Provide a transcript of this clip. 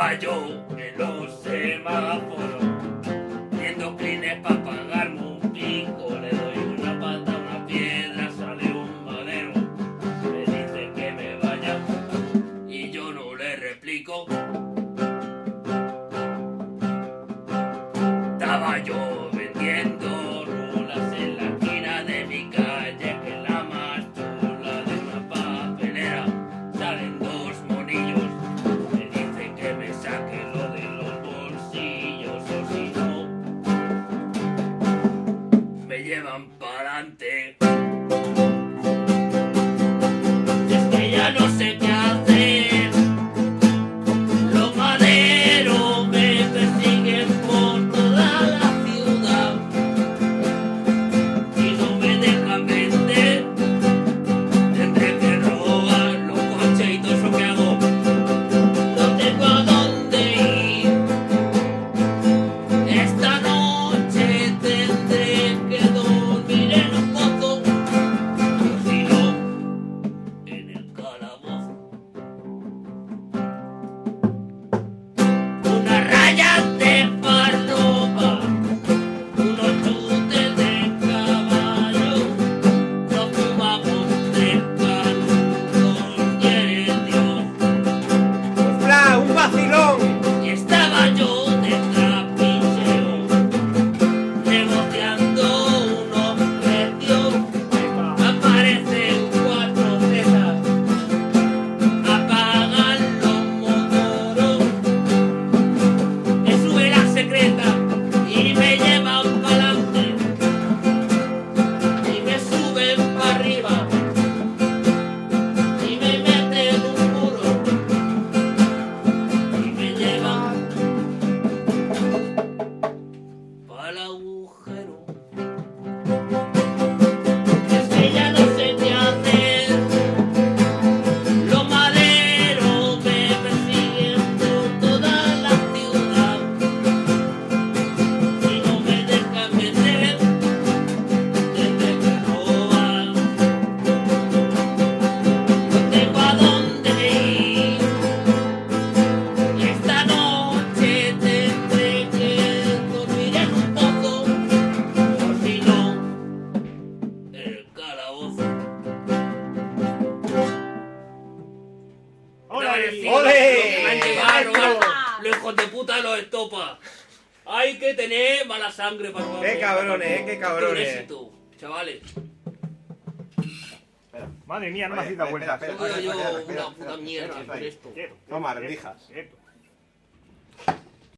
Estaba yo en los semáforos, viendo clines para pagarme un pico. Le doy una pata a una piedra, sale un madero, me dice que me vaya y yo no le replico. Estaba yo vendiendo rulas en la esquina de mi calle, que es la más chula de una papelera. Salen dos monillos, me dicen que me saque lo de los bolsillos, o si no, me llevan para adelante. Es que ya no sé qué hacer, los maderos me persiguen por toda la ciudad y no me dejan vender. Tendré que robar los coches y todo eso que hago. No tengo a dónde ir. Esta noche tendré que dormir en un pozo, o si no, en el calabozo. Una raya de farlopa, unos chutes de caballo, nos fumamos 3 canutos y eres Dios. ¡Ostras, un vacilón! Y estaba yo de trapicheo, negociando unos precios. Aparecen 4 tetas, apagan los motoros, me sube la secreta y me llevan pa'lante y me suben para arriba y me meten un muro y me llevan pa'l agujero. Es que ya no sé qué hacer, los maderos me persiguen por toda la ciudad y no me dejan vender. Tendré que robar, no tengo a dónde ir. Y esta noche tendré que dormir en un pozo, o si no, en el calabozo. ¡Ole! ¡Ole! Me han llegado a robar los hijos de puta de los estopas. Hay que tener mala sangre para robar. ¡Qué cabrones, qué Un cabrones! éxito, chavales. Madre mía, no me has Espera, dado vuelta. espera, Yo espera, una espera, puta espera, mierda espera, por ahí. esto. Quieto, Toma, quieto, rendijas. quieto.